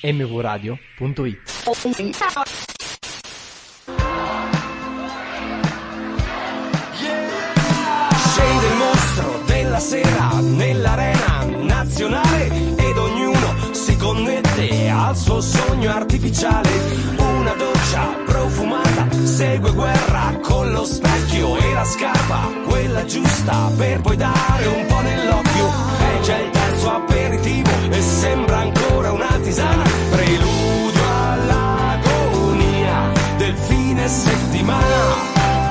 mvradio.it. Scende il mostro della sera nell'arena nazionale ed ognuno si connette al suo sogno artificiale. Una doccia profumata segue guerra con lo specchio e la scarpa, quella giusta per poi dare un po' nell'occhio. È già il terzo aperitivo e sembra ancora una tisana, preludio all'agonia del fine settimana.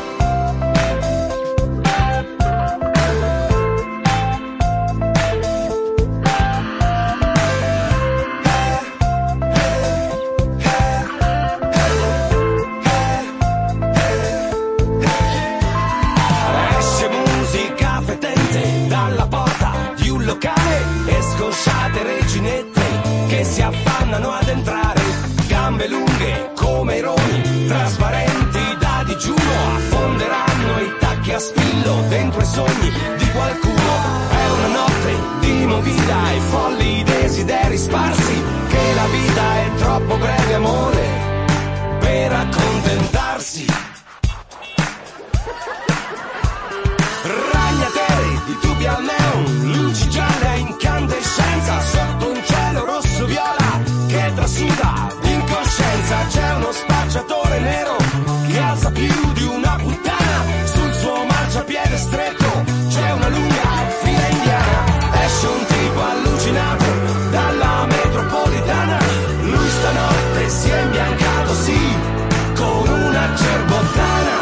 Scosciate reginette che si affannano ad entrare, gambe lunghe come i roni, trasparenti da digiuno, affonderanno i tacchi a spillo dentro i sogni di qualcuno. È una notte di movida e folli desideri sparsi, che la vita è troppo breve, amore, per accontentarsi. Ragnateli di tubi al neon, luci gialle a incandescenza sotto un cielo rosso viola che trasuda d'incoscienza. C'è uno spacciatore nero che alza più di una puttana sul suo marciapiede stretto. C'è una lunga fila indiana, esce un tipo allucinato dalla metropolitana. Lui stanotte si è imbiancato, sì, con una cerbottana.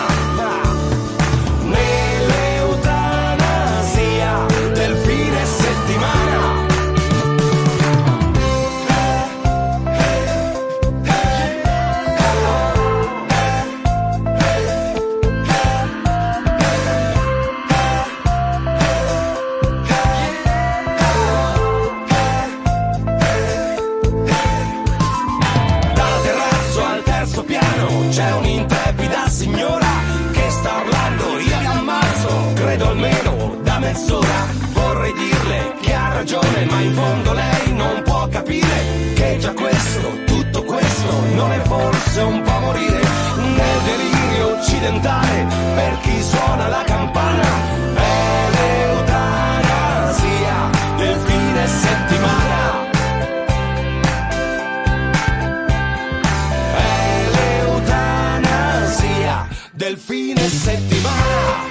C'è un'intrepida signora che sta urlando, io l'ammazzo, credo almeno da mezz'ora. Vorrei dirle che ha ragione, ma in fondo lei non può capire che già questo, tutto questo, non è forse un po' morire nel delirio occidentale per chi suona la campana. È l'eutanasia del fine settimana. Del fine settimana.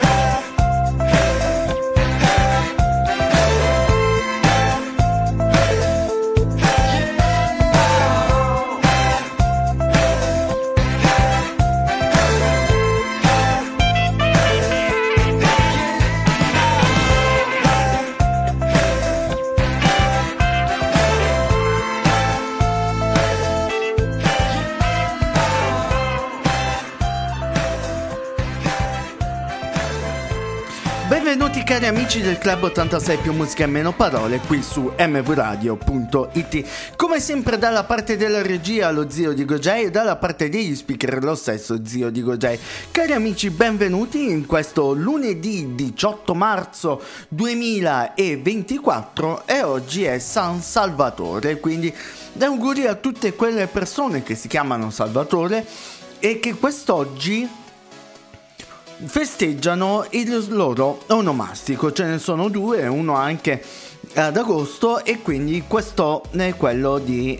Benvenuti cari amici del Club 86 più musica e meno parole qui su mvradio.it. Come sempre dalla parte della regia lo zio di Gojay e dalla parte degli speaker lo stesso zio di Gojay. Cari amici, benvenuti in questo lunedì 18 marzo 2024 e oggi è San Salvatore, quindi auguri a tutte quelle persone che si chiamano Salvatore e che quest'oggi festeggiano il loro onomastico. Ce ne sono due, uno anche ad agosto e quindi questo è quello di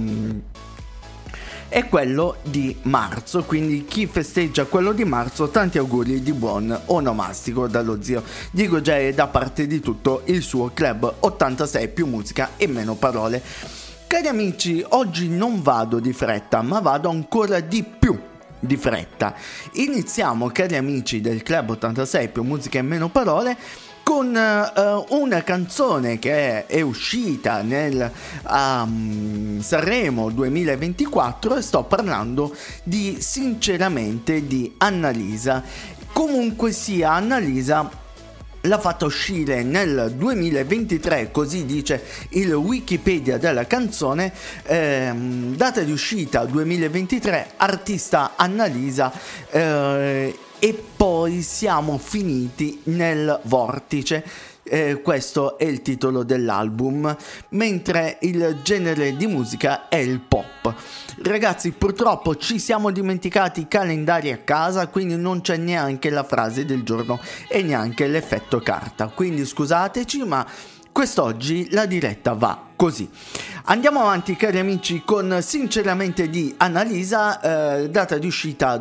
marzo, quindi chi festeggia quello di marzo tanti auguri di buon onomastico dallo zio di Gojay e da parte di tutto il suo Club 86 più musica e meno parole. Cari amici, oggi non vado di fretta ma vado ancora di più di fretta. Iniziamo, cari amici del Club 86 più musica e meno parole, con una canzone che è uscita nel Sanremo 2024 e sto parlando di Sinceramente di Annalisa. Comunque sia, Annalisa l'ha fatta uscire nel 2023, così dice il Wikipedia della canzone, data di uscita 2023, artista Annalisa, e poi siamo finiti nel vortice. Questo è il titolo dell'album, mentre il genere di musica è il pop. Ragazzi, purtroppo ci siamo dimenticati i calendari a casa, quindi non c'è neanche la frase del giorno e neanche l'effetto carta, quindi scusateci, ma quest'oggi la diretta va così. Andiamo avanti, cari amici, con Sinceramente di Annalisa, data di uscita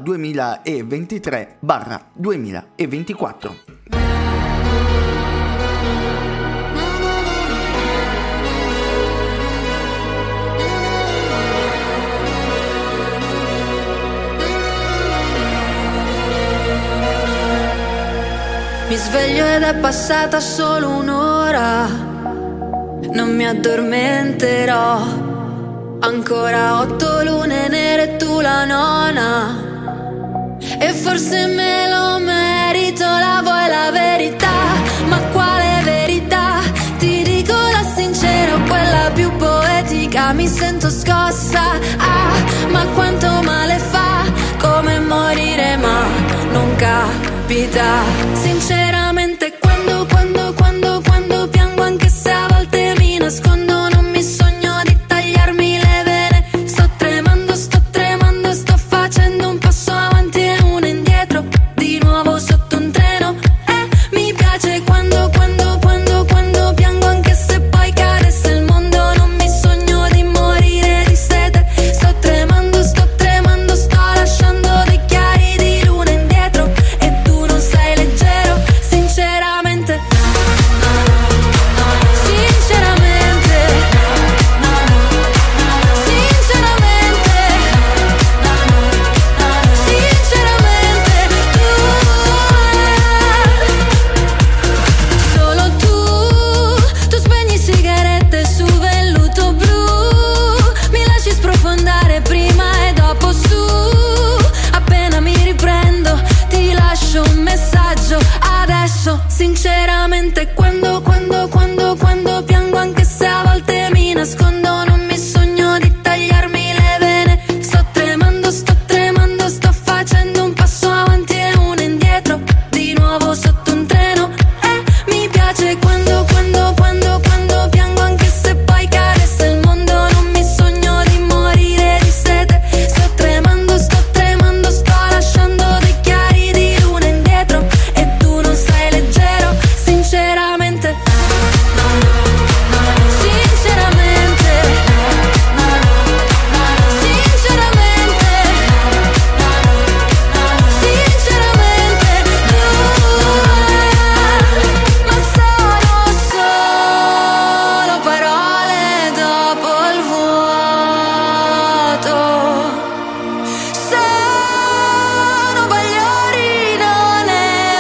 2023/2024. Mi sveglio ed è passata solo un'ora, non mi addormenterò. Ancora 8 lune nere e tu la nona, e forse me lo merito. La vuoi la verità? Ma quale verità? Ti dico la sincera o quella più poetica. Mi sento scossa, ma quanto male fa, come morire ma non capita. Sinceramente quando piango, anche se a volte mi nascondo, non mi sogno di tagliarmi le vene. Sto tremando, sto facendo un passo avanti e uno indietro, di nuovo sotto un treno. Mi piace quando piango, anche se poi cadesse il mondo, non mi sogno di morire di sete. Sto tremando, sto lasciando dei chiari di luna indietro, e tu non sei leggero. Sinceramente, solo tu spegni sigarette su velluto blu, mi lasci sprofondare prima e dopo su. Appena mi riprendo ti lascio un messaggio adesso. Sinceramente quando piango, anche se a volte mi nascondo, non mi sogno di tagliarmi le vene. Sto tremando, sto facendo un passo avanti e uno indietro, di nuovo sotto un treno. Mi piace quando piango, anche se poi cadesse il mondo, non mi sogno di morire di sete. Sto tremando, sto lasciando dei chiari di luna indietro, e tu non sei leggero. Sinceramente, ma sono solo parole dopo il vuoto. Sono bagliori, non è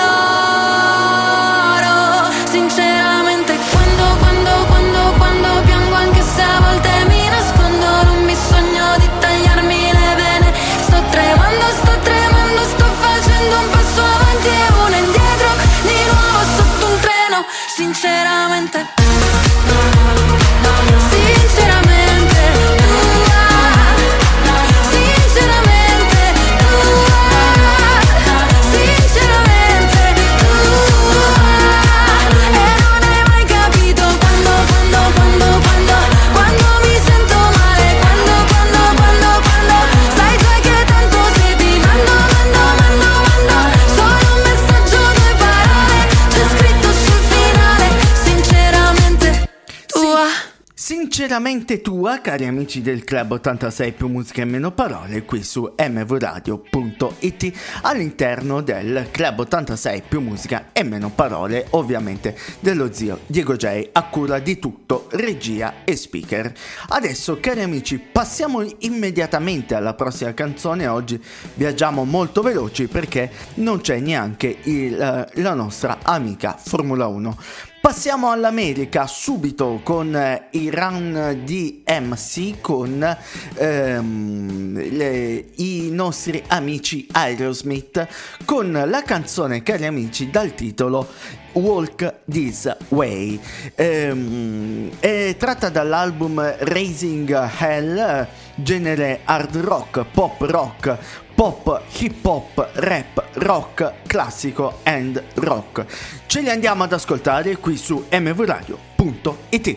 oro. Sinceramente quando piango, anche se a volte mi nascondo, non mi sogno di tagliarmi le vene. Sto tremando, sto facendo un passo avanti e uno indietro, di nuovo sotto un treno. Sinceramente, sinceramente tua, sinceramente tua, e non hai mai capito quando mi sento male, quando sai tu che tanto se ti mando solo un messaggio, 2 parole, c'è scritto sul finale. Sinceramente tua. Sinceramente tua, cari amici del Club 86 più musica e meno parole, qui su mvradio.it, all'interno del Club 86 più musica e meno parole, ovviamente dello zio Diego J, a cura di tutto, regia e speaker. Adesso, cari amici, passiamo immediatamente alla prossima canzone. Oggi viaggiamo molto veloci perché non c'è neanche la nostra amica Formula 1. Passiamo all'America subito con i Run DMC, con i nostri amici Aerosmith, con la canzone, cari amici, dal titolo Walk This Way. È tratta dall'album Raising Hell, genere hard rock, pop rock, pop, hip hop, rap, rock, classico and rock. Ce li andiamo ad ascoltare qui su mvradio.it.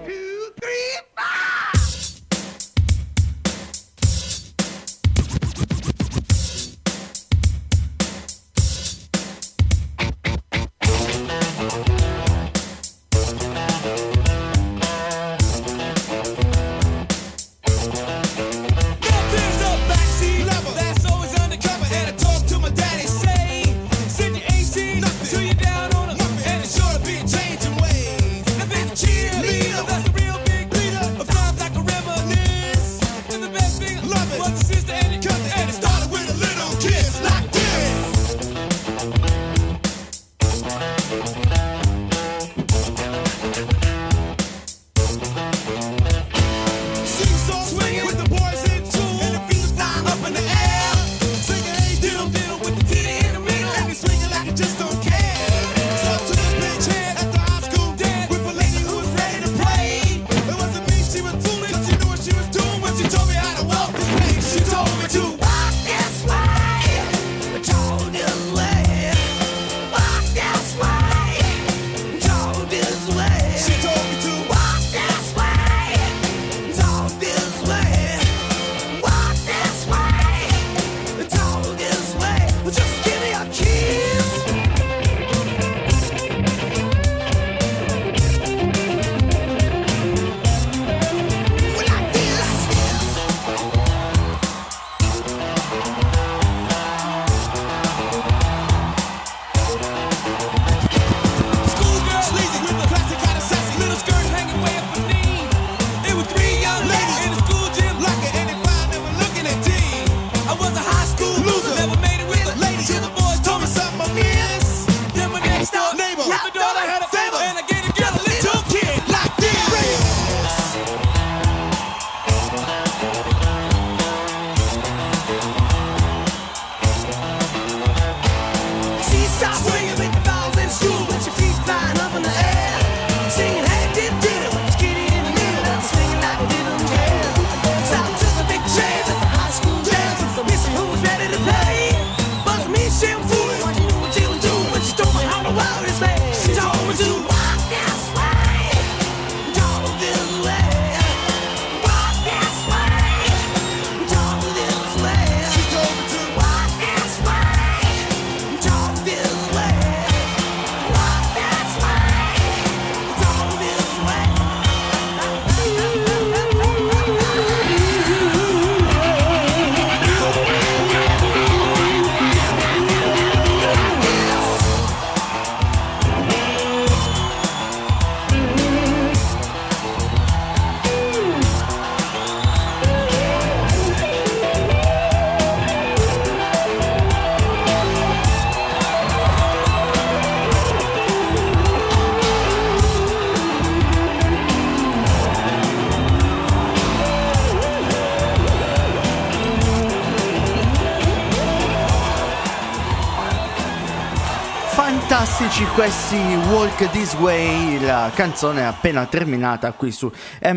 Fantastici questi Walk This Way, la canzone è appena terminata qui su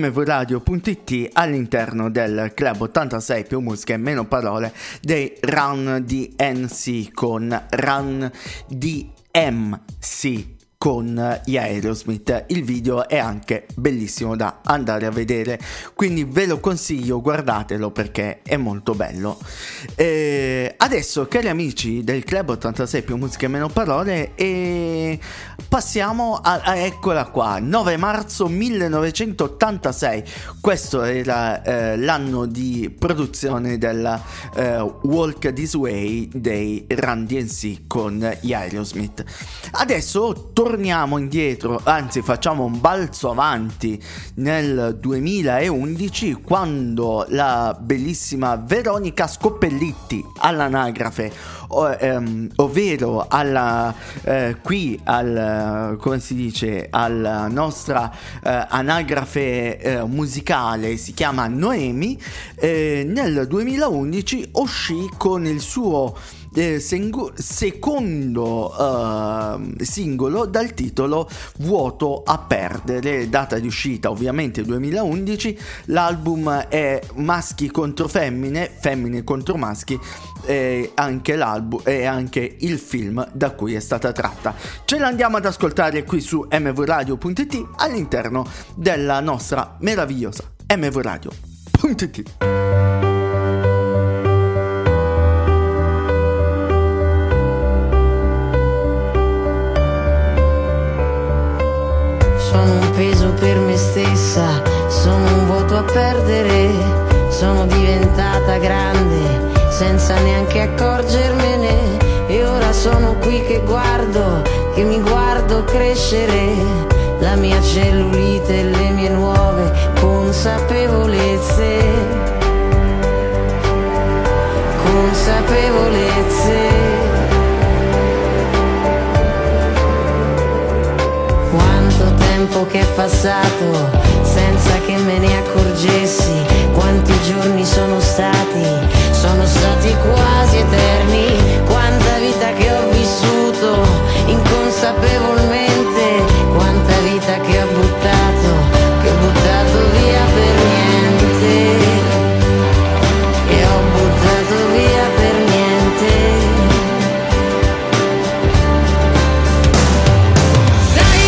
mvradio.it all'interno del club 86 più musica e meno parole dei Run DMC con Run DMC con gli Aerosmith. Il video è anche bellissimo da andare a vedere, quindi ve lo consiglio, guardatelo perché è molto bello. Adesso, cari amici del Club 86 più musica e meno parole, passiamo a eccola qua, 9 marzo 1986. Questo era l'anno di produzione della Walk This Way dei Run DMC con gli Aerosmith. Adesso torniamo indietro, anzi facciamo un balzo avanti nel 2011, quando la bellissima Veronica Scoppellitti all'anagrafe, ovvero alla come si dice, alla nostra anagrafe musicale, si chiama Noemi, nel 2011 uscì con il suo secondo singolo dal titolo Vuoto a perdere, data di uscita ovviamente 2011. L'album è maschi contro femmine, femmine contro maschi, e anche l'album e anche il film da cui è stata tratta. Ce l'andiamo ad ascoltare qui su mvradio.it all'interno della nostra meravigliosa mvradio.it. Sono un peso per me stessa, sono un vuoto a perdere, sono diventata grande senza neanche accorgermene, e ora sono qui che mi guardo crescere la mia cellulite e le mie nuove consapevolezze. Quanto tempo che è passato senza che me ne accorgessi, quanti giorni sono stati quasi eterni, quanta vita che ho vissuto inconsapevolmente, quanta vita che ho buttato via per niente, che ho buttato via per niente. Sai,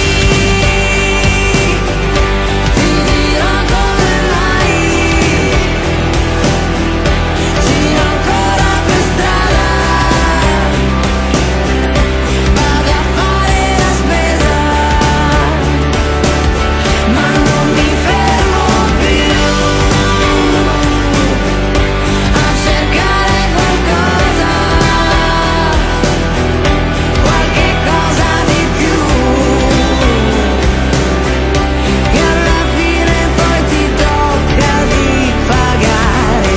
ti dirò come mai, giro ancora per strada, vado a fare la spesa, ma non mi fermo più a cercare qualcosa, qualche cosa di più, che alla fine poi ti tocca di pagare.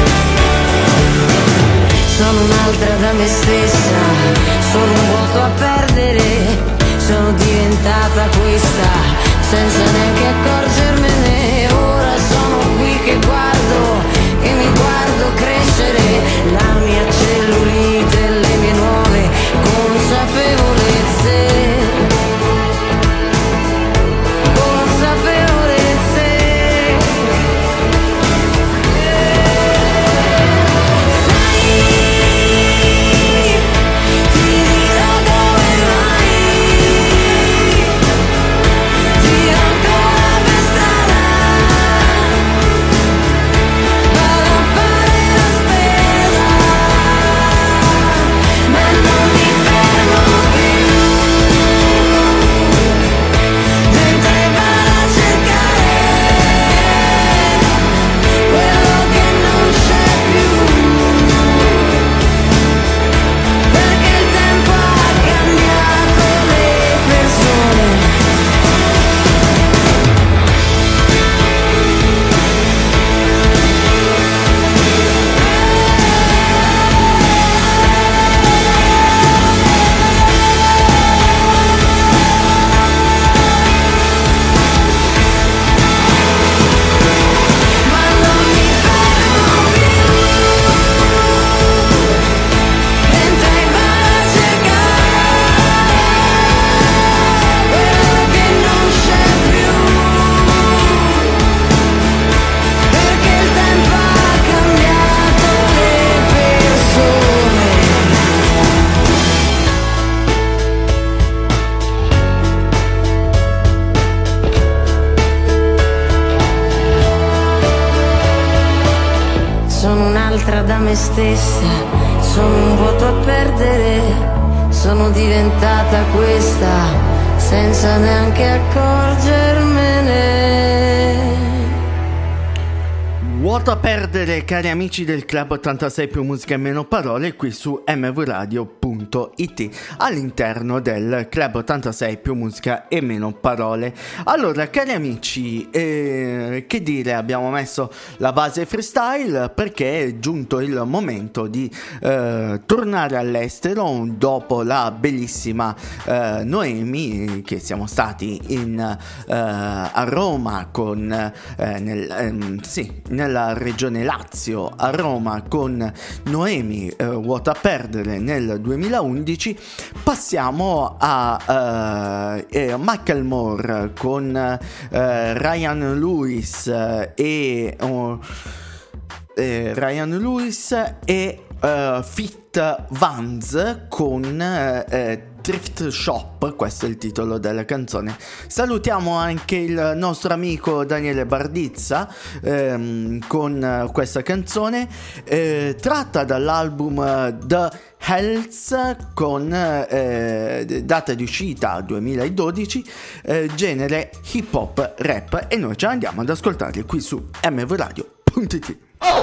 Sono un'altra da me stessa, sono un vuoto a perdere, sono diventata questa senza neanche accorgermene. Ora sono qui che mi guardo crescere la mia cellulite e le mie nuove consapevolezze. Ti dirò dove vai, giro ancora per strada, vado a fare la spesa, ma non mi fermo più, mentre vado a cercare quello che non c'è più, perché il tempo ha cambiato le persone. Ma non mi fermo più, mentre vado a cercare quello che non c'è più, perché il tempo ha cambiato le persone. Sono un'altra da me stessa, sono un vuoto a perdere, sono diventata questa senza neanche accorgermene. Vuoto a perdere, cari amici del Club 86 più musica e meno parole, qui su mvradio.it. all'interno del Club 86 più musica e meno parole. Allora, cari amici, che dire, abbiamo messo la base freestyle perché è giunto il momento di tornare all'estero dopo la bellissima Noemi, che siamo stati a Roma nella regione Lazio, a Roma con Noemi, Vuoto a perdere nel 2011. Passiamo a Macklemore con Ryan Lewis e Fit Vans con Thrift Shop, questo è il titolo della canzone. Salutiamo anche il nostro amico Daniele Bardizza con questa canzone tratta dall'album The Hells con data di uscita 2012, genere hip hop rap, e noi ce l'andiamo ad ascoltare qui su mvradio.it.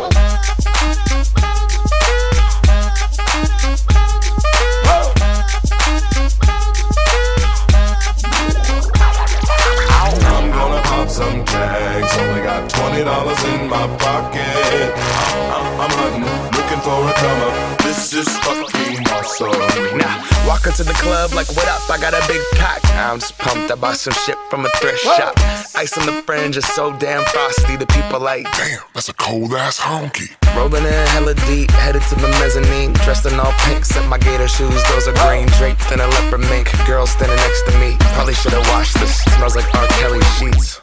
Some tags, only got $20 in my pocket. I'm hunting, looking for a come up. This is fucking awesome. Now, walk into the club like, what up? I got a big cock. I'm just pumped. I bought some shit from a thrift shop. Ice on the fringe is so damn frosty. The people like, damn, that's a cold ass honky. Rolling in hella deep, headed to the mezzanine. Dressed in all pink, set my gator shoes. Those are green, draped in a leopard mink. Girl standing next to me. Probably should've washed this. Smells like R. Kelly sheets.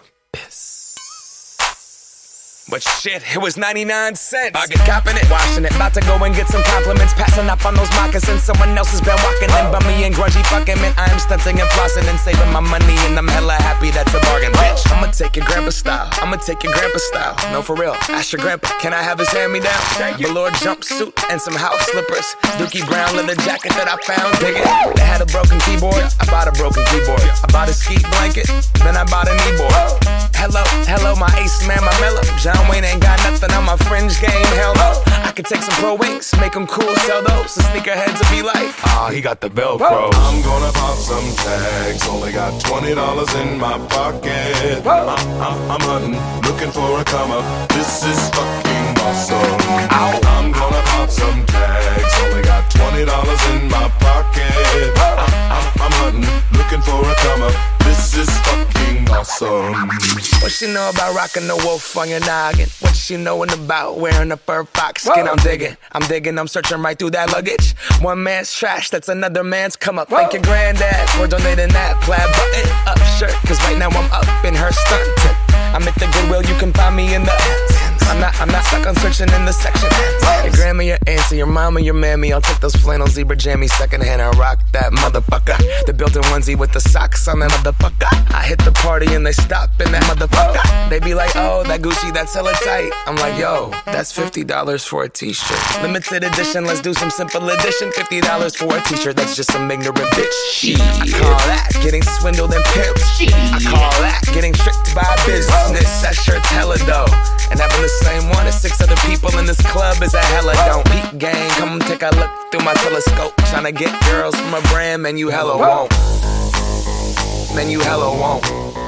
But shit, it was 99 cents. I get copping it, washing it. About to go and get some compliments. Passing up on those moccasins. Someone else has been walking in. Bummy and grungy fucking man. I am stunting and flossing and saving my money. And I'm hella happy that's a bargain, bitch. I'ma take your grandpa style. No, for real. Ask your grandpa, can I have his hand-me-down? Velour jumpsuit and some house slippers. Dookie brown leather jacket that I found. Dig it. They had a broken keyboard. I bought a broken keyboard. I bought a ski blanket. Then I bought a kneeboard. Hello, my ace man, my mellow. John Wayne ain't got nothing on my fringe game, hell no. I could take some pro wings, make them cool, sell those. The sneakerheads will be like, he got the Velcro. I'm gonna pop some tags, only got $20 in my pocket. I'm hunting, looking for a come up. This is fucking awesome. I'm gonna pop some tags, only got $20 in my pocket. I'm hunting, looking for a come up. This is fucking awesome. What she know about rocking the wolf on your noggin? What she knowin' about wearing a fur fox skin? I'm digging, I'm searching right through that luggage. One man's trash, that's another man's come up. Thank your granddad for donating that plaid button up shirt. Cause right now I'm up in her stunt. I'm at the Goodwill, you can find me in the I'm not stuck on searching in the section. Your grandma, your auntie, your mama, your mammy. I'll take those flannel zebra jammies secondhand and rock that motherfucker. The built-in onesie with the socks on that motherfucker. I hit the party and they stop in that motherfucker. They be like, oh, that Gucci, that's hella tight. I'm like, yo, that's $50 for a t-shirt. Limited edition, let's do some simple edition. $50 for a t-shirt, that's just some ignorant bitch. Shit. I call that getting swindled and pimped. I call that getting tricked by business. That shirt's hella dope. And having the same one as 6 other people in this club is a hella don't. Peep gang, come take a look through my telescope. Tryna get girls from a brand, man, you hella won't. Man, you hella won't.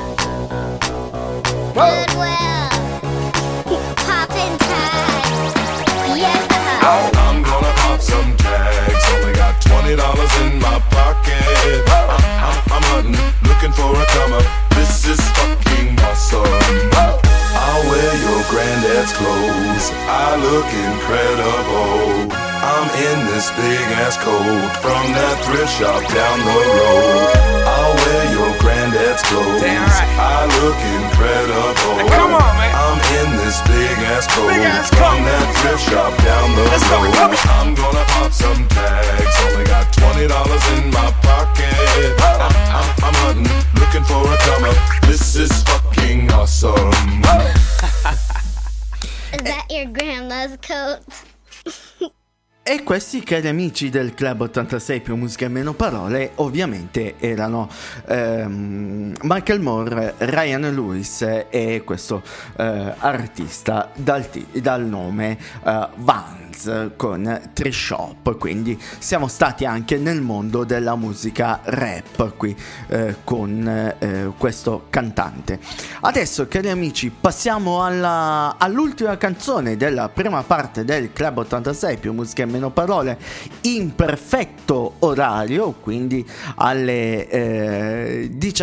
Goodwill, poppin' tags, yeah. I'm gonna pop some tags, only got $20 in my pocket. I'm hunting, looking for a come up. This is fucking awesome. I'll wear your granddad's clothes, I look incredible. I'm in this big ass coat from that thrift shop down the road. I'll wear your granddad's clothes, damn right. I look incredible. Hey, come on, man. I'm in this big ass coat from that thrift shop down the road. I'm gonna pop some tags, only got $20 in my pocket. I'm hunting, looking for a come up. This is fucking awesome. Is that your grandma's coat? E questi, cari amici del Club 86 più musica e meno parole, ovviamente erano Michael Moore, Ryan Lewis e questo artista dal nome Vance con Tree Shop. Quindi siamo stati anche nel mondo della musica rap qui con questo cantante. Adesso, cari amici, passiamo all'ultima canzone della prima parte del Club 86 più musica e meno parole in perfetto orario, quindi alle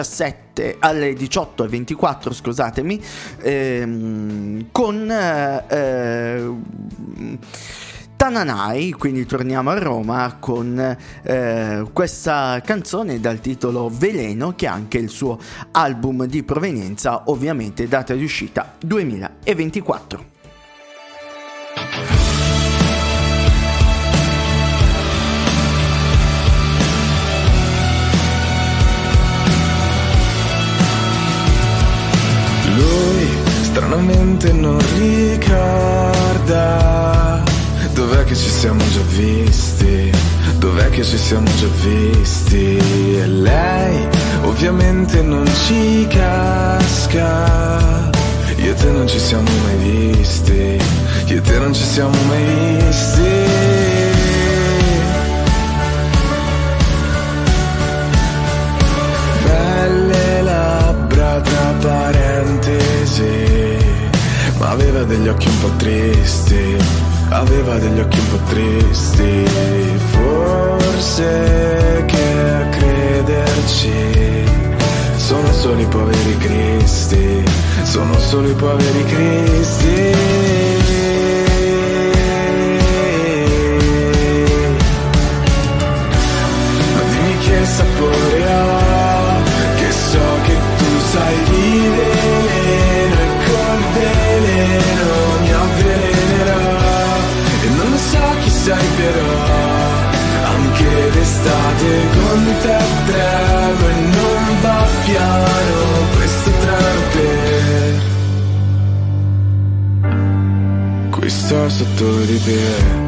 18:24, scusatemi, con Tananai. Quindi torniamo a Roma con questa canzone dal titolo Veleno, che è anche il suo album di provenienza, ovviamente data di uscita 2024. Lui stranamente non ricorda dov'è che ci siamo già visti, dov'è che ci siamo già visti. E lei ovviamente non ci casca. Io e te non ci siamo mai visti, io e te non ci siamo mai visti. Belle labbra tra parentesi, ma aveva degli occhi un po' tristi, aveva degli occhi un po' tristi. Forse che a crederci sono solo i poveri cristi, sono solo i poveri cristi. Ma dimmi che sapore ha, che so che tu sai di veleno e col veleno mi avvelenerà. Non lo so chi sei però, anche d'estate con te tremo e non va piano questo treno per qui sto sotto di te.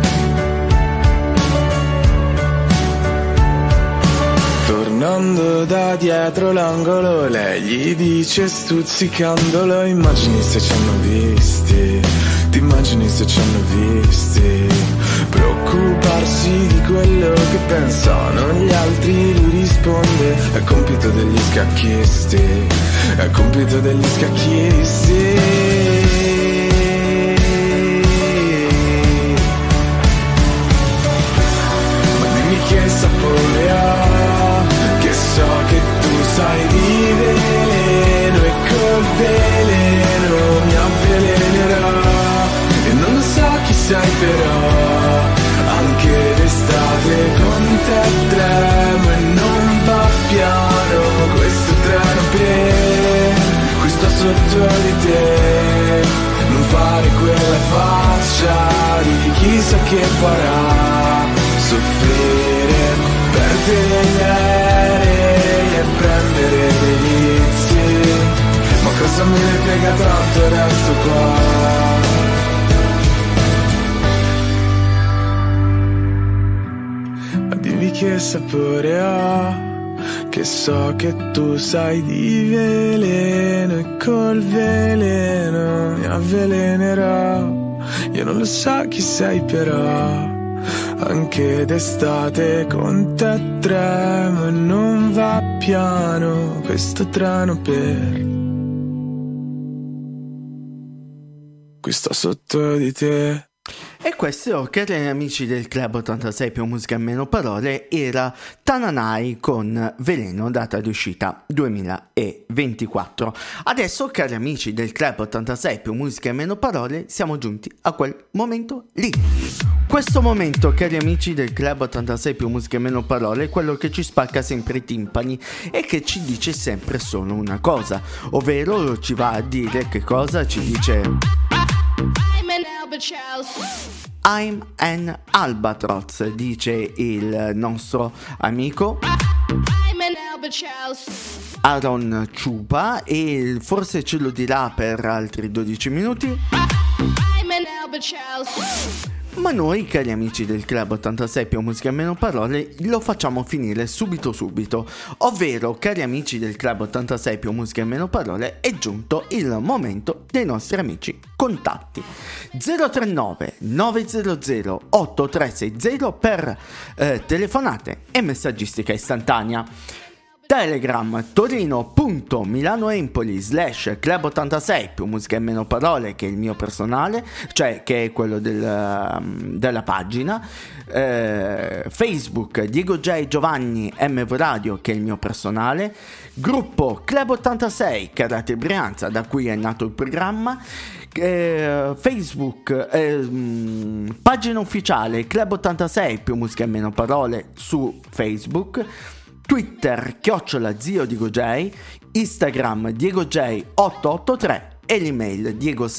Tornando da dietro l'angolo, lei gli dice stuzzicandolo: immagini se ci hanno visti, ti immagini se ci hanno visti. Preoccuparsi di quello che pensano gli altri, lui risponde: è compito degli scacchisti, è compito degli scacchisti. Ma dimmi che sapore ha, che so che tu sai di veleno e col veleno mi avvelenerà. Non lo so chi sei però, anche d'estate con te tremo e non va piano questo treno per qui sto sotto di te. Non fare quella faccia di chissà che farà soffrire, perdere gli aerei e prendere dei vizi. Ma cosa me ne frega tanto, resto qua. Che sapore ha, che so che tu sai di veleno e col veleno mi avvelenerà. Io non lo so chi sei però, anche d'estate con te tremo e non va piano questo treno per qui sto sotto di te. E questo, cari amici del Club 86 più musica e meno parole, era Tananai con Veleno, data di uscita 2024. Adesso, cari amici del Club 86 più musica e meno parole, siamo giunti a quel momento lì. Questo momento, cari amici del Club 86 più musica e meno parole, è quello che ci spacca sempre i timpani e che ci dice sempre solo una cosa, ovvero ci va a dire che cosa ci dice: I'm an albatross, dice il nostro amico Aaron Ciupa, e forse ce lo dirà per altri 12 minuti. Ma noi, cari amici del Club 86 più musica e meno parole, lo facciamo finire subito, ovvero, cari amici del Club 86 più musica e meno parole, è giunto il momento dei nostri amici contatti. 039 900 8360 per telefonate e messaggistica istantanea. Telegram torino.milanoempoli /club86 più musica e meno parole, che è il mio personale, cioè che è quello della pagina. Facebook Diego J Giovanni MV Radio, che è il mio personale. Gruppo Club 86 Karate Brianza, da cui è nato il programma. Facebook pagina ufficiale Club 86 più musica e meno parole su Facebook. Twitter @Zio Diego J, Instagram Diego J 883 e l'email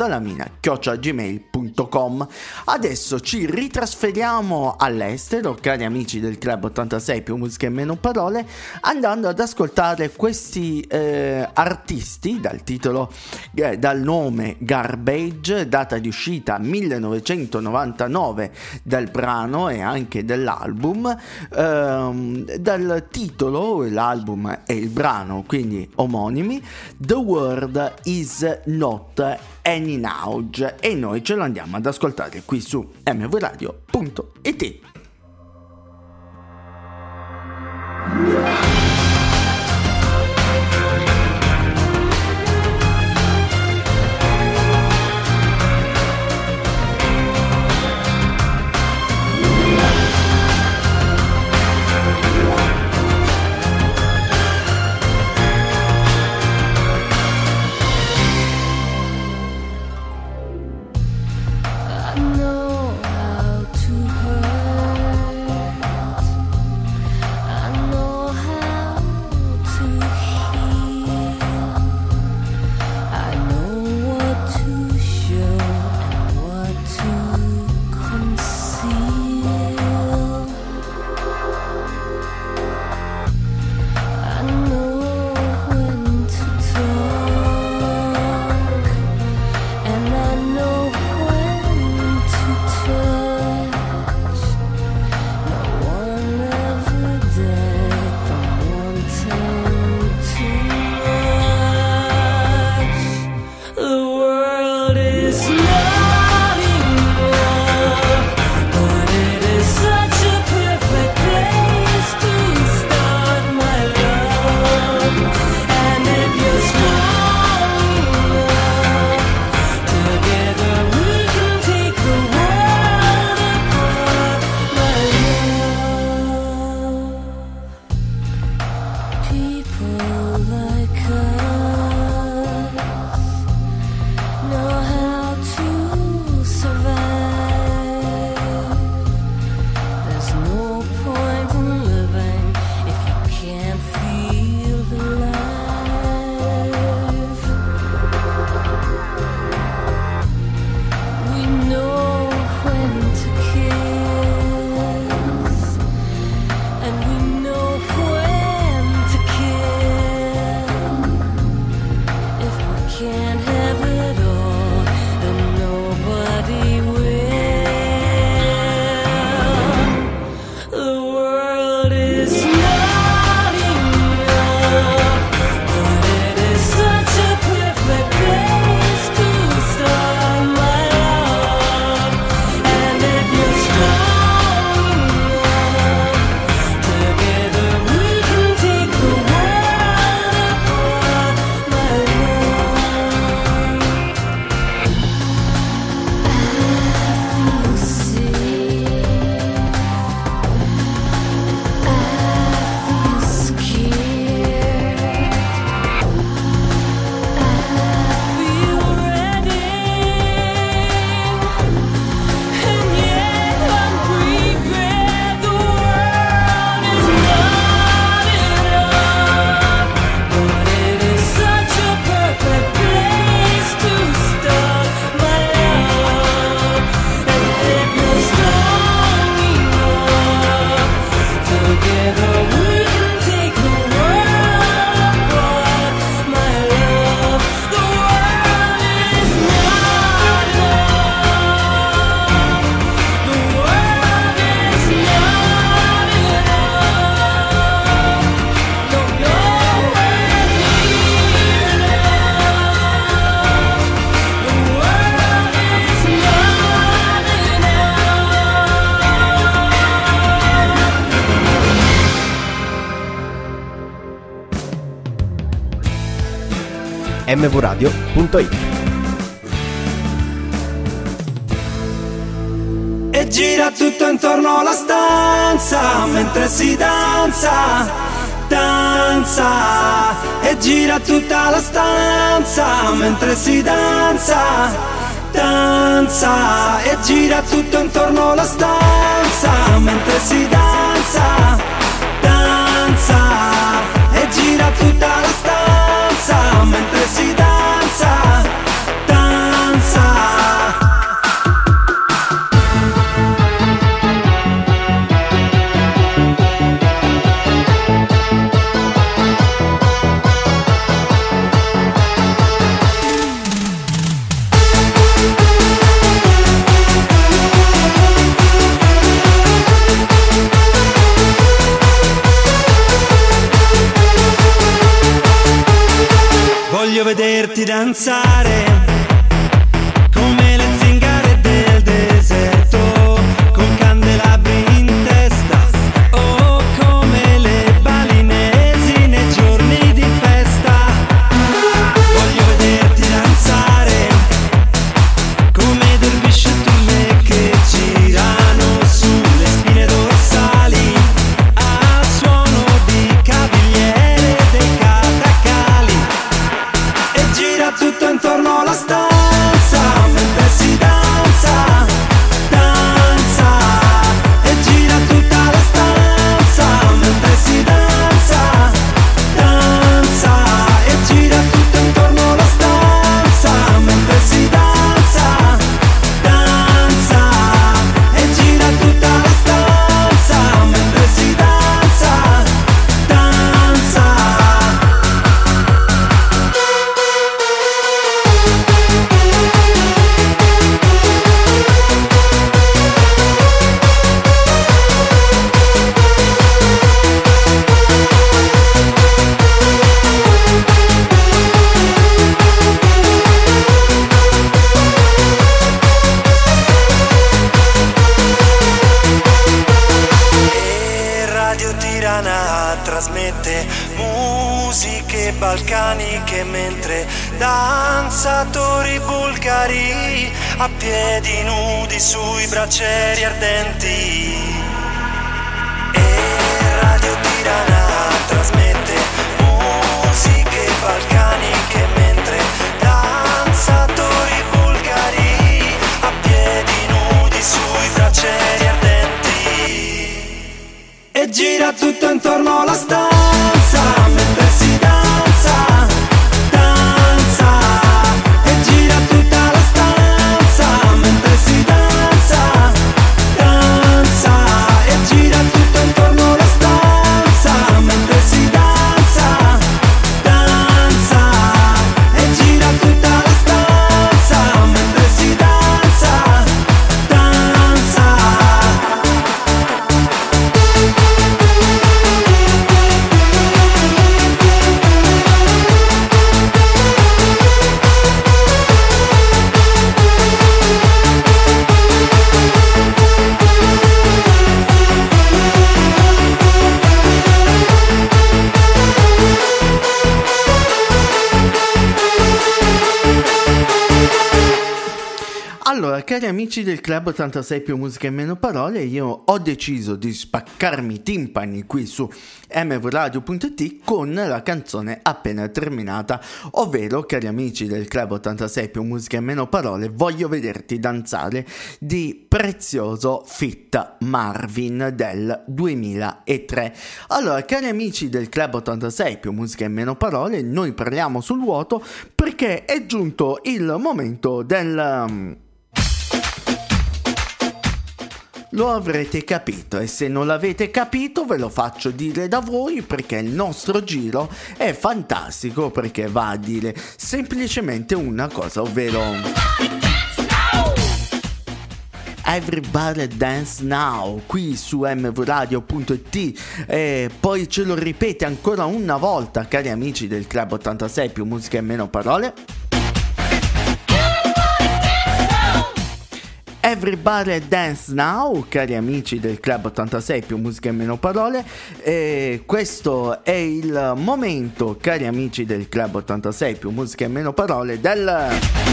diegosalamina@gmail.com. Adesso ci ritrasferiamo all'estero, cari amici del Club 86 più musica e meno parole, andando ad ascoltare questi artisti dal titolo, dal nome Garbage, data di uscita 1999 del brano e anche dell'album, dal titolo, l'album e il brano quindi omonimi, The World Is Not Any Nauge, e noi ce lo andiamo ad ascoltare qui su mvradio.it. I know how to hurt. mvradio.it. E gira tutto intorno alla stanza mentre si danza, danza. E gira tutta la stanza mentre si danza, danza. E gira tutto intorno alla stanza mentre si danza, danza. E gira tutta la stanza mentre si danza, danza. Voglio vederti danzare come le zingare del deserto, con candelabri in testa, o come le balinesi nei giorni di festa. Voglio vederti danzare come dervisce turne che girano sulle spine dorsali al suono di cavigliere dei catacali. Gira tutto intorno alla stanza mentre si danza, danza. E gira tutta la stanza mentre si danza, danza. E gira tutto intorno alla stanza mentre si danza, danza. E gira tutta la stanza mentre si danza, danza. E Radio Tirana trasmette musiche balcaniche mentre danzatori bulgari a piedi nudi sui braccieri ardenti. E Radio Tirana trasmette musiche balcaniche mentre danzatori bulgari a piedi nudi sui braccieri ardenti. E gira tutto intorno alla stanza mentre si danza, danza. E gira tutta la stanza mentre si danza, danza. E gira tutto intorno alla stanza mentre si danza, danza. E gira tutta la stanza mentre si danza, danza. Allora, cari amici del Club 86 più musica e meno parole, io ho deciso di spaccarmi i timpani qui su mvradio.it con la canzone appena terminata, ovvero, cari amici del Club 86 più musica e meno parole, Voglio vederti danzare di Prezioso feat. Marvin del 2003. Allora, cari amici del Club 86 più musica e meno parole, noi parliamo sul vuoto perché è giunto il momento del... Lo avrete capito, e se non l'avete capito ve lo faccio dire da voi, perché il nostro giro è fantastico, perché va a dire semplicemente una cosa, ovvero Everybody Dance Now qui su mvradio.it, e poi ce lo ripete ancora una volta, cari amici del Club 86 più musica e meno parole. Everybody Dance Now, cari amici del Club 86 più musica e meno parole. Questo è il momento, cari amici del Club 86 più musica e meno parole, del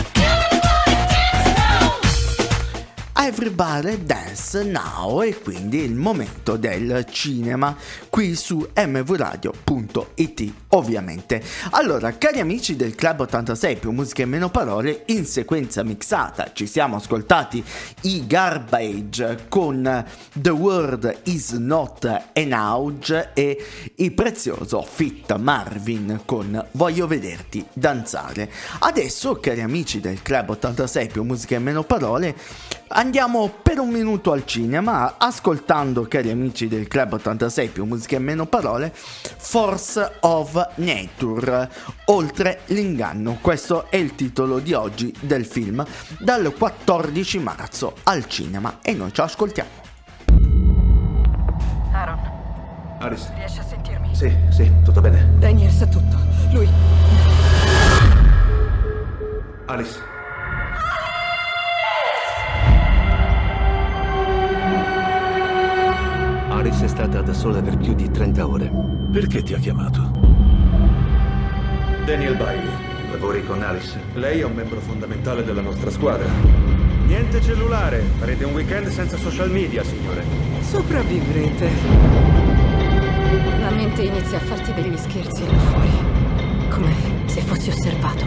Everybody Dance Now, e quindi il momento del cinema qui su mvradio.it, ovviamente. Allora, cari amici del Club 86 più musica e meno parole, in sequenza mixata ci siamo ascoltati i Garbage con The World Is Not an Ouch e il prezioso Fit Marvin con Voglio vederti danzare. Adesso, cari amici del Club 86 più musica e meno parole, andiamo per un minuto al cinema ascoltando, cari amici del Club 86 più musica e meno parole, Force of Nature, oltre l'inganno. Questo è il titolo di oggi del film, dal 14 marzo al cinema, e noi ci ascoltiamo. Aaron, Alice, riesci a sentirmi? Sì, tutto bene. Daniel sa tutto. Lui... Alice. Alice è stata da sola per più di 30 ore. Perché ti ha chiamato? Daniel Bailey, lavori con Alice? Lei è un membro fondamentale della nostra squadra. Niente cellulare, farete un weekend senza social media, signore. Sopravvivrete. La mente inizia a farti degli scherzi là fuori, come se fossi osservato.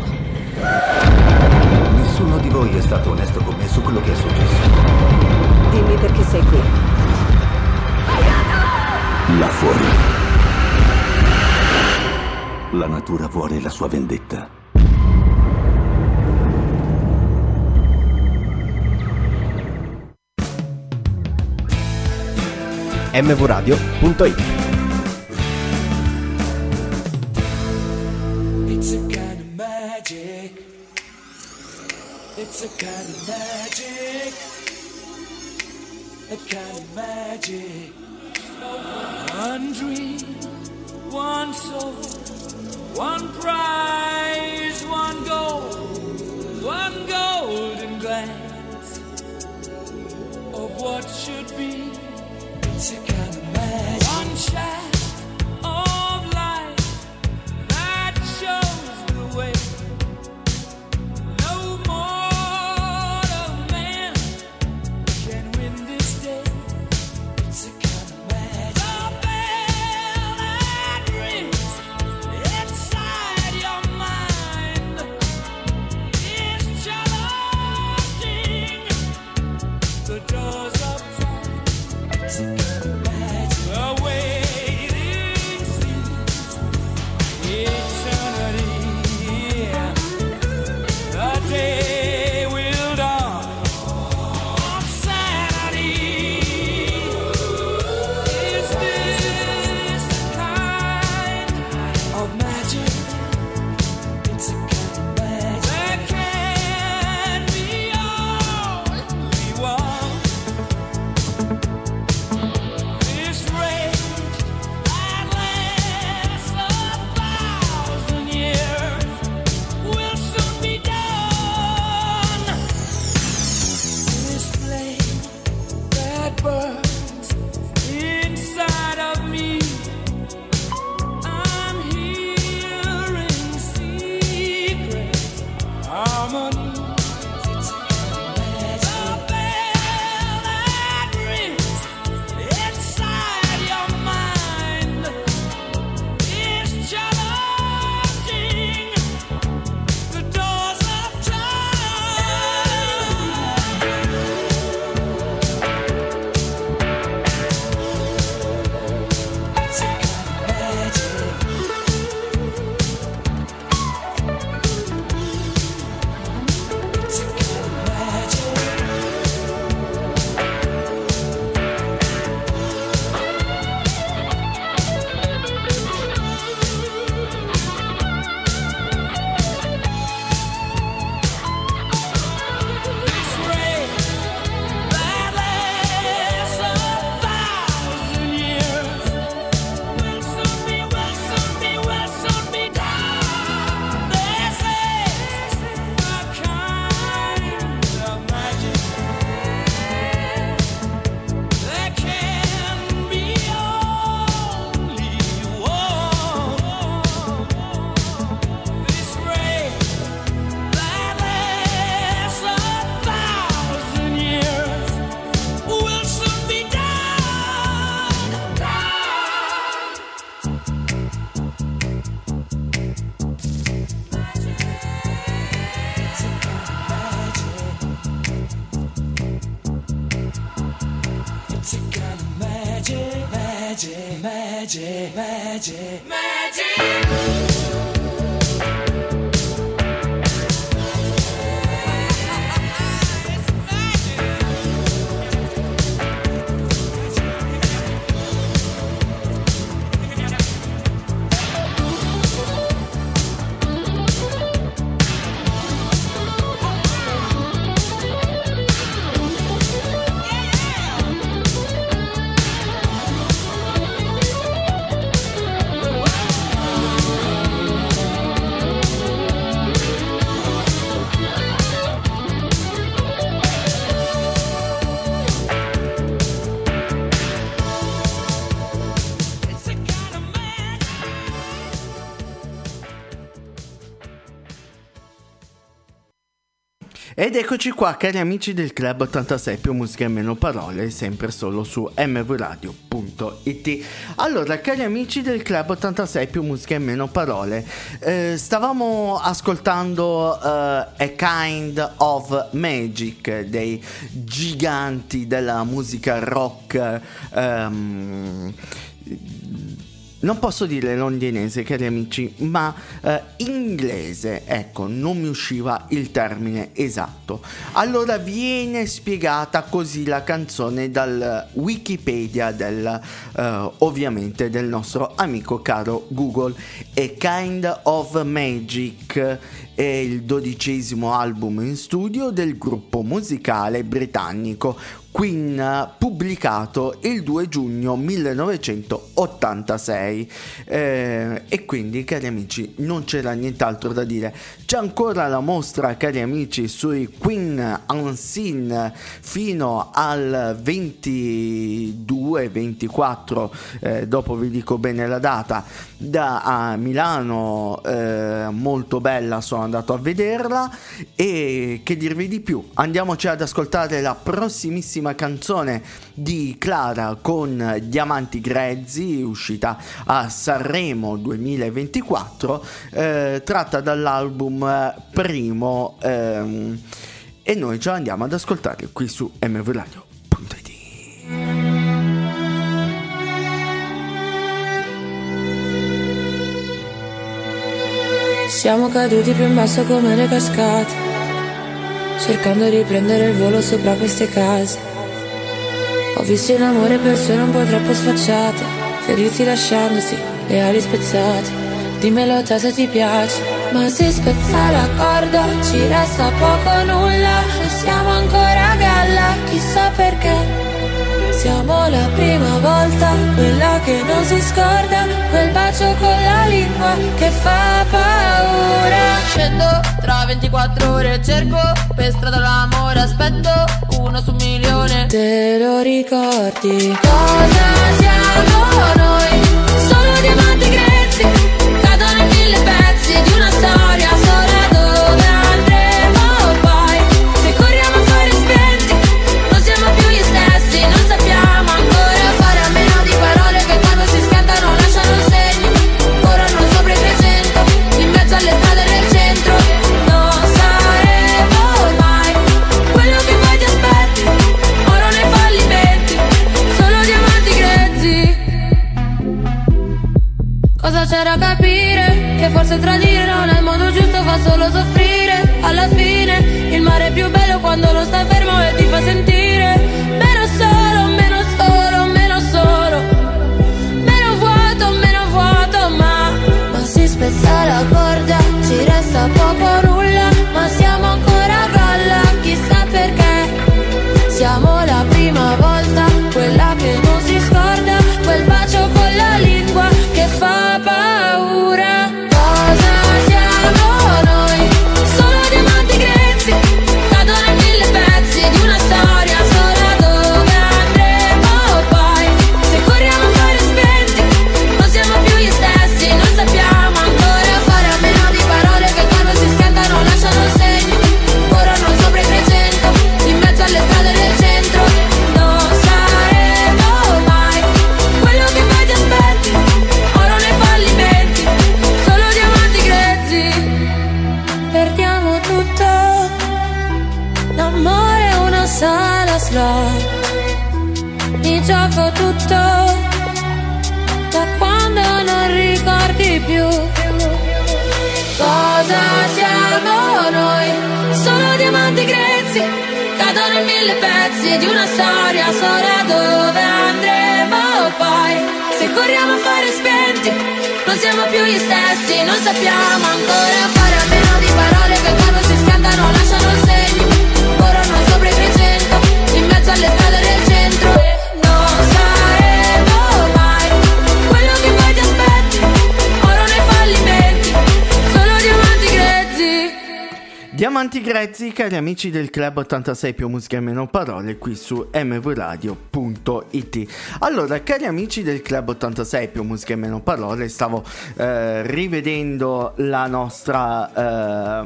Nessuno di voi è stato onesto con me su quello che è successo. Dimmi perché sei qui. Là fuori, la natura vuole la sua vendetta. mvradio.it. It's a kind of magic. It's a kind of magic. A kind of magic. One dream, one soul, one prize, one golden glance of what should be. It's a kind of magic. One shaft of light that shows the way. No mortal man can win this day. It's a kind of magic. The bell that rings inside your mind Magic, magic, magic, magic. Ed eccoci qua, cari amici del Club 86 più musica e meno parole, sempre solo su mvradio.it. Allora, cari amici del Club 86 più musica e meno parole, stavamo ascoltando A Kind of Magic dei giganti della musica rock, non posso dire londinese, cari amici, ma inglese, ecco, non mi usciva il termine esatto. Allora viene spiegata così la canzone dal Wikipedia del ovviamente del nostro amico caro Google. A Kind of Magic è il 12° album in studio del gruppo musicale britannico Queen, pubblicato il 2 giugno 1986, e quindi, cari amici, non c'era nient'altro da dire. C'è ancora la mostra, cari amici, sui Queen Unseen fino al 22-24, dopo vi dico bene la data, a Milano, molto bella, sono andato a vederla. E che dirvi di più, andiamoci ad ascoltare la prossimissima canzone di Clara con Diamanti Grezzi, uscita a Sanremo 2024, tratta dall'album Primo, e noi ce l'andiamo ad ascoltare qui su mvradio.it. Siamo caduti più in basso come le cascate, cercando di prendere il volo sopra queste case. Ho visto in amore persone un po' troppo sfacciate, ferirsi lasciandosi le ali spezzate. Dimmelo te se ti piace. Ma si spezza la corda, ci resta poco o nulla, e siamo ancora a galla, chissà perché. Siamo la prima volta, quella che non si scorda, quel bacio con la lingua che fa paura. Scendo tra 24 ore, cerco per strada l'amore, aspetto 1 su 1.000.000. Te lo ricordi? Cosa siamo noi? Solo diamanti grezzi, cadono in 1000 pezzi di una storia sola. Dove andremo poi? Se corriamo a fare spenti, non siamo più gli stessi, non sappiamo ancora fare a meno di parole che quando si scattano lasciano segni. Corrono sopra i 300, in mezzo alle strade del centro. Non saremo mai quello che poi ti aspetti, oro nei fallimenti, solo diamanti grezzi. Cosa c'è da capire? Che forse tradire non è il modo giusto, fa solo soffrire. Alla fine il mare è più bello quando lo stai fermo e ti fa sentire meno solo, meno solo, meno solo, meno vuoto, ma si spezza la corda, ci resta poco o nulla, ma siamo ancora a galla, chissà perché. Siamo la prima volta, quella che non si scorda, quel bacio con la lingua che fa paura. Cosa siamo noi? Solo diamanti grezzi, cadono in 1000 pezzi di una storia sola. Dove andremo poi? Se corriamo a fare spenti, non siamo più gli stessi, non sappiamo ancora fare a meno di parole che quando si scattano lasciano segni. Corrono sopra i 300, in mezzo alle strade del centro. Non saremo mai quello che poi ti aspetti, oro nei fallimenti, solo diamanti grezzi. Perdiamo tutto, l'amore è una sala slot, mi gioco tutto da quando non ricordi più cosa siamo noi. Solo diamanti grezzi cadono in mille pezzi di una storia sola. Dove andremo poi? Se corriamo a fare spenti non siamo più gli stessi. Non sappiamo ancora fare a meno di parole che quando si scaldano lasciano segni. Corrono sopra i 300 in mezzo alle strade del centro. Non saremo mai quello che poi ti aspetti. Oro nei fallimenti, solo diamanti grezzi. Diamanti grezzi, cari amici del Club 86 più musica e meno parole, qui su mvradio.it. Allora, cari amici del Club 86 più musica e meno parole, stavo rivedendo la nostra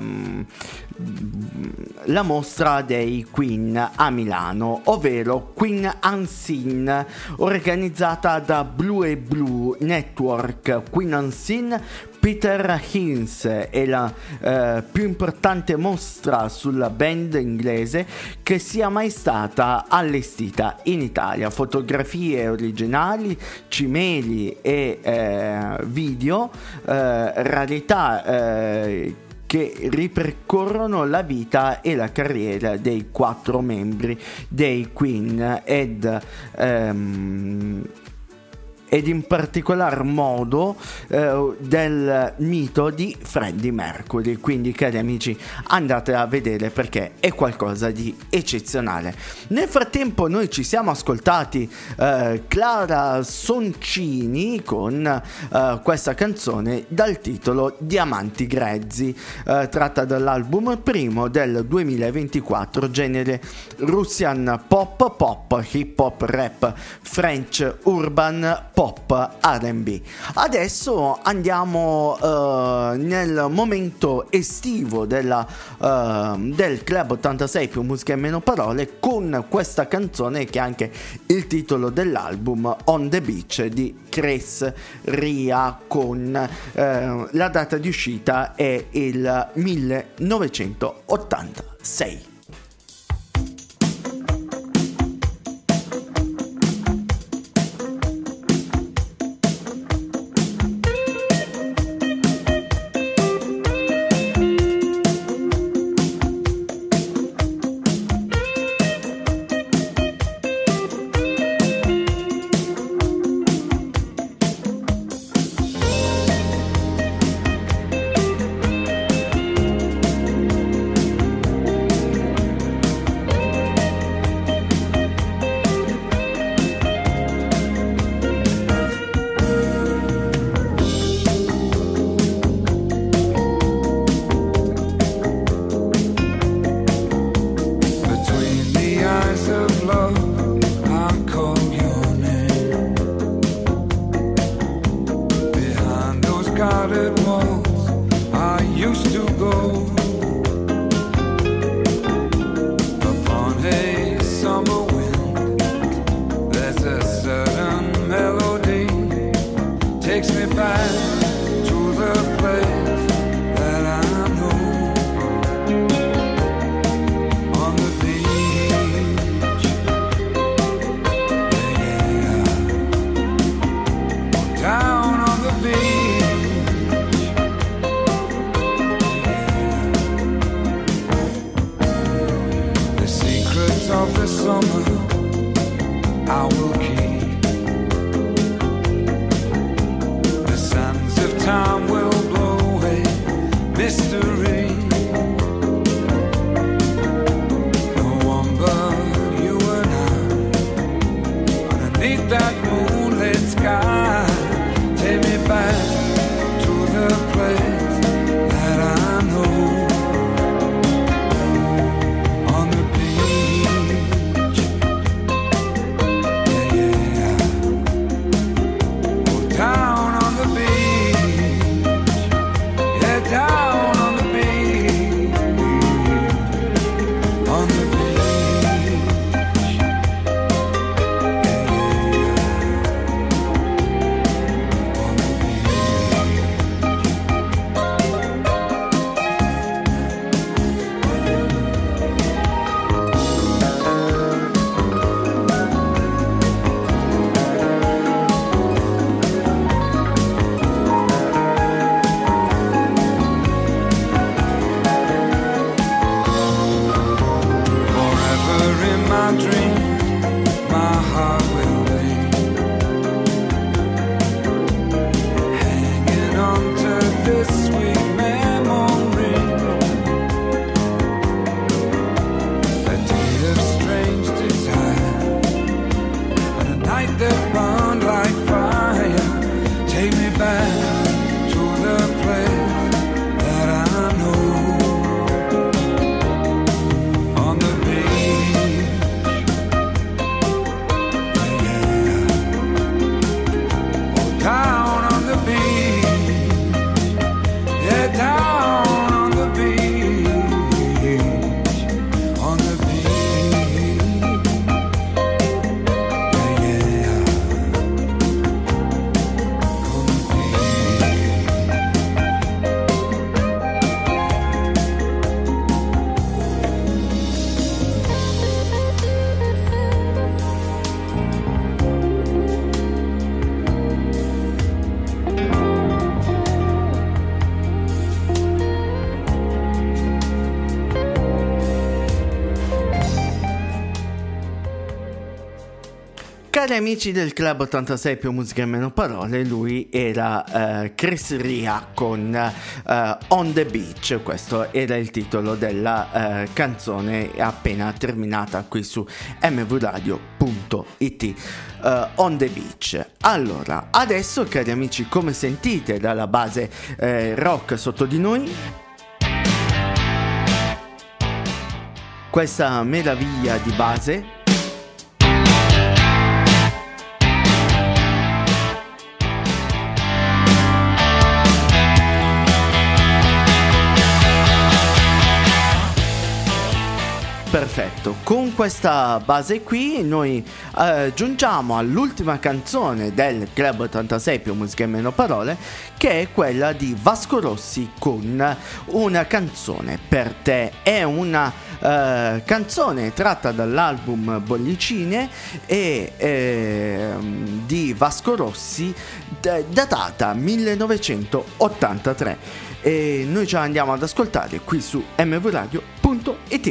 la mostra dei Queen a Milano, ovvero Queen Unseen, organizzata da Blue & Blue Network. Queen Unseen, Peter Hinz, è la più importante mostra sulla band inglese che sia mai stata allestita in Italia. Fotografie originali, cimeli e video, rarità che ripercorrono la vita e la carriera dei 4 membri dei Queen ed in particolar modo del mito di Freddie Mercury. Quindi, cari amici, andate a vedere perché è qualcosa di eccezionale. Nel frattempo noi ci siamo ascoltati Clara Soncini con questa canzone dal titolo Diamanti grezzi, tratta dall'album primo del 2024, genere Russian pop, pop, hip hop, rap, French urban, pop, R&B. Adesso andiamo nel momento estivo del Club 86 più musica e meno parole, con questa canzone che è anche il titolo dell'album, On the Beach di Chris Ria, con la data di uscita è il 1986. Down on the beach, Cari amici del Club 86 più musica e meno parole, lui era Chris Ria con On the Beach. Questo era il titolo della canzone appena terminata qui su mvradio.it. On the Beach. Allora, adesso cari amici, come sentite dalla base rock sotto di noi, questa meraviglia di base perfetto. Con questa base qui noi giungiamo all'ultima canzone del Club 86 più musica e meno parole, che è quella di Vasco Rossi con Una canzone per te. È una canzone tratta dall'album Bollicine e di Vasco Rossi, datata 1983, e noi ce la andiamo ad ascoltare qui su mvradio.it.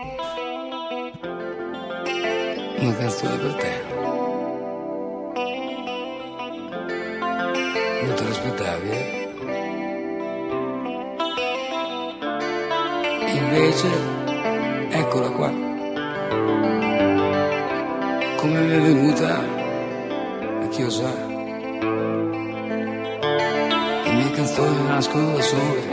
Una canzone per te. Non te l'aspettavi, Invece, eccola qua. Come mi è venuta, a chi lo sa. Le mie canzoni nascono da sole.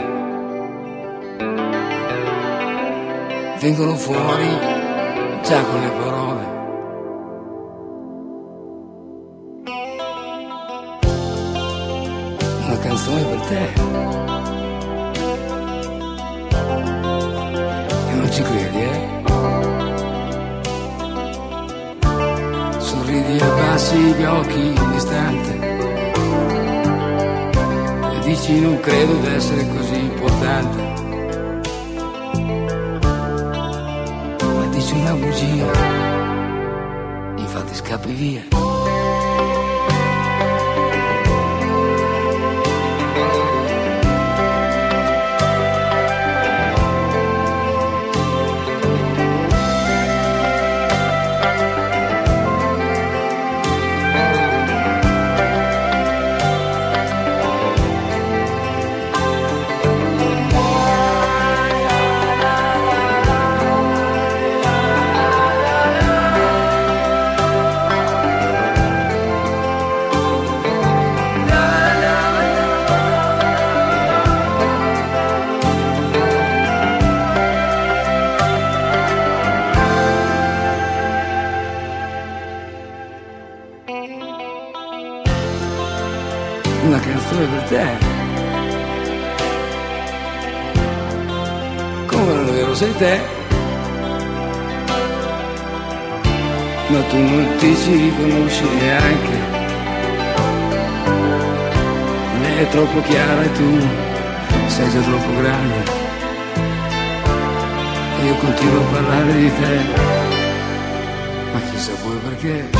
Vengono fuori già con le parole. Una canzone per te. E non ci credi, Sorridi e abbassi gli occhi un istante e dici non credo d'essere così importante. Ma dici una bugia, infatti scappi via. Una canzone per te. Come non è vero sei te, ma tu non ti ci riconosci neanche. Lei è troppo chiara e tu sei già troppo grande. E io continuo a parlare di te, ma chissà poi perché.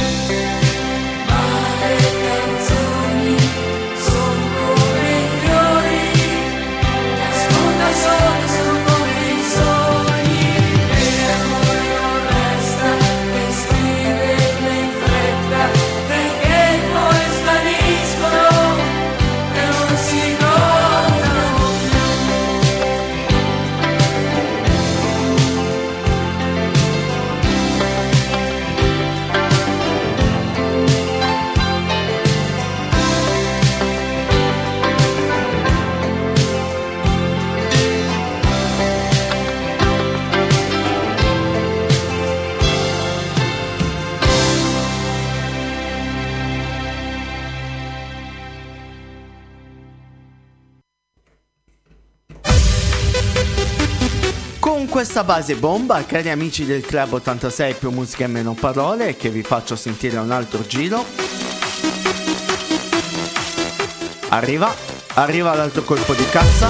Con questa base bomba, cari amici del Club 86 più musica e meno parole, che vi faccio sentire un altro giro. Arriva l'altro colpo di cassa.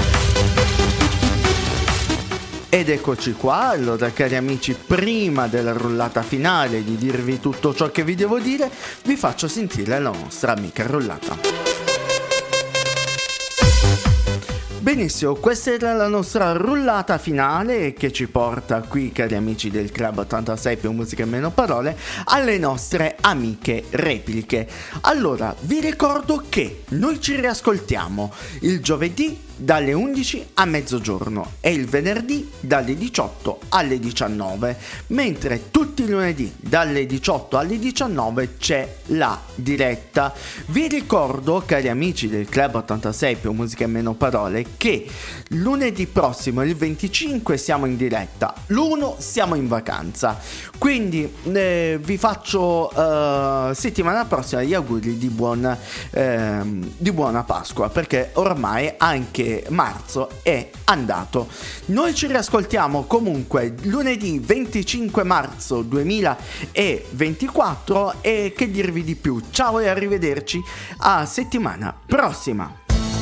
Ed eccoci qua. Allora cari amici, prima della rullata finale, di dirvi tutto ciò che vi devo dire, vi faccio sentire la nostra amica rullata. Benissimo, questa era la nostra rullata finale che ci porta qui, cari amici del Club 86 più musica e meno parole, alle nostre amiche repliche. Allora, vi ricordo che noi ci riascoltiamo il giovedì dalle 11 a mezzogiorno e il venerdì dalle 18 alle 19, mentre tutti i lunedì dalle 18 alle 19 c'è la diretta. Vi ricordo, cari amici del Club 86 più musica e meno parole, che lunedì prossimo, il 25, siamo in diretta, l'1 siamo in vacanza, quindi vi faccio settimana prossima gli auguri di buona Pasqua, perché ormai anche marzo è andato. Noi ci riascoltiamo comunque lunedì 25 marzo 2024 e che dirvi di più. Ciao e arrivederci a settimana prossima.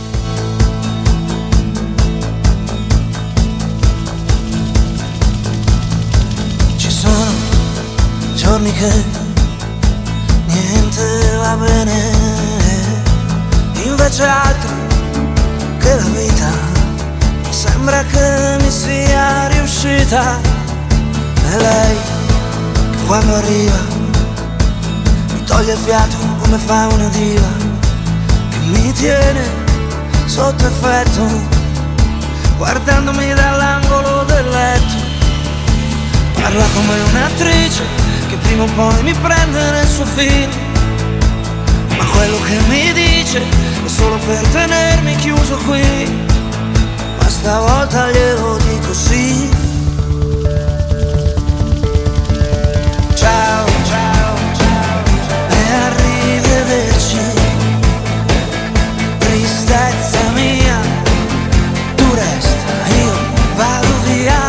Ci sono giorni che niente va bene, invece altri che la vita sembra che mi sia riuscita. E lei che quando arriva mi toglie il fiato come fa una diva, che mi tiene sotto effetto guardandomi dall'angolo del letto. Parla come un'attrice che prima o poi mi prende nel suo film, ma quello che mi dice è solo per tenermi chiuso qui. Ma stavolta glielo dico sì. Ciao, ciao, ciao, e arrivederci. Tristezza mia, tu resta, io vado via.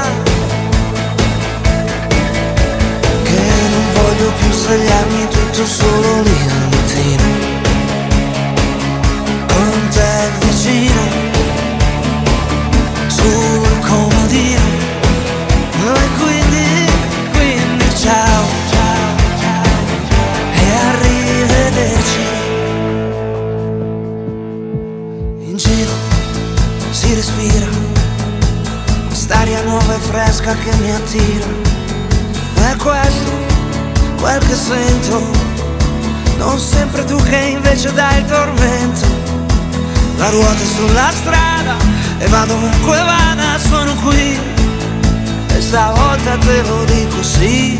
Che non voglio più svegliarmi tutto solo lì al mattino con te vicino sul comodino. E quindi ciao, ciao, ciao e arrivederci. In giro si respira quest'aria nuova e fresca che mi attira. È questo quel che sento, non sempre tu che invece dai il tormento. La ruota è sulla strada e vado ovunque vada, sono qui e stavolta te lo dico sì.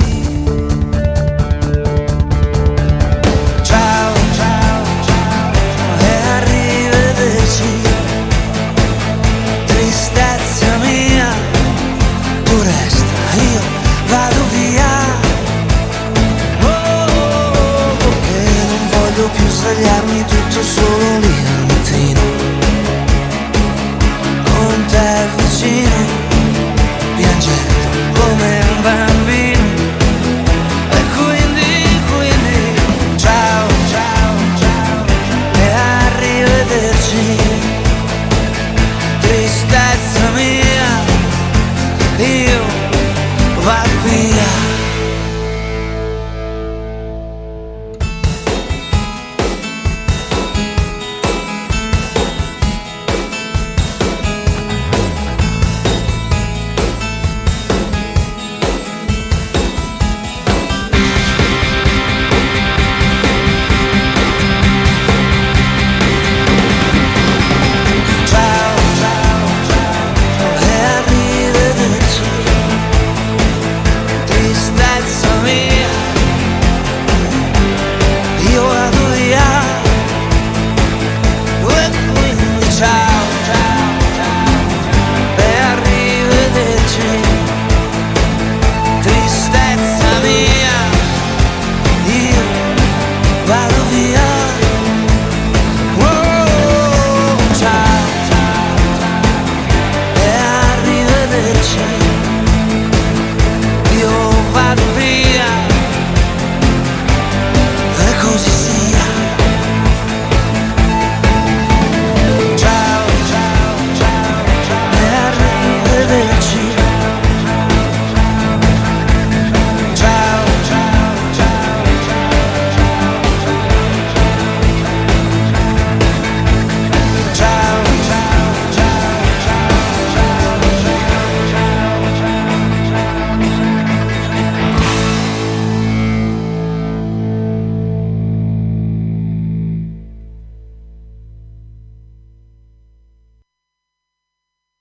Ciao, ciao, ciao e arrivederci. Tristezza mia, tu resta, io vado via. Che non voglio più svegliarmi tutto solo lì al mattino con te vicino, piangendo come un bambino. E quindi ciao, ciao, ciao e arrivederci. Tristezza mia, io vado via.